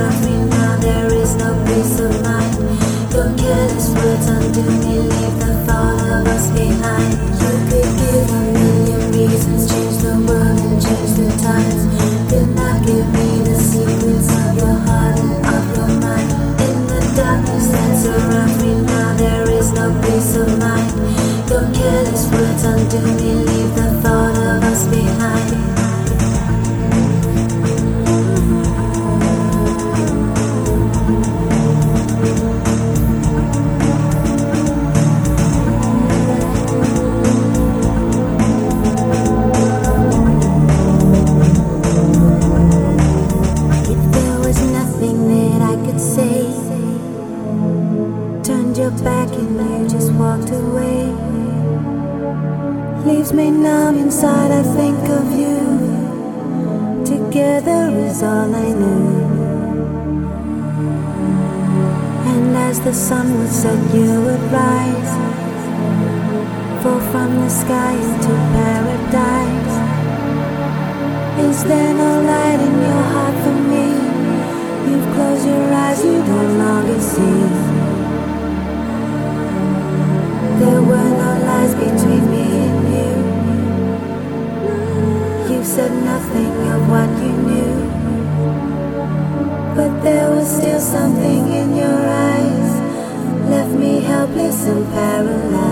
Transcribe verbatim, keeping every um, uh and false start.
surrounds me now, there is no peace of mind. Your careless words undo me, leave the thought of us behind. You could give a million reasons, change the world and change the times. Did not give me the secrets of your heart and of your mind. In the darkness that surrounds me now, there is no peace of mind. Your careless words undo me, leave the thought of us behind. Turned your back and you just walked away. Leaves me numb inside, I think of you. Together is all I knew. And as the sun would set, you would rise, fall from the sky into paradise. Is there no light in your heart for me? You've closed your eyes, you no longer see. There were no lies between me and you. You said nothing of what you knew, but there was still something in your eyes, left me helpless and paralyzed.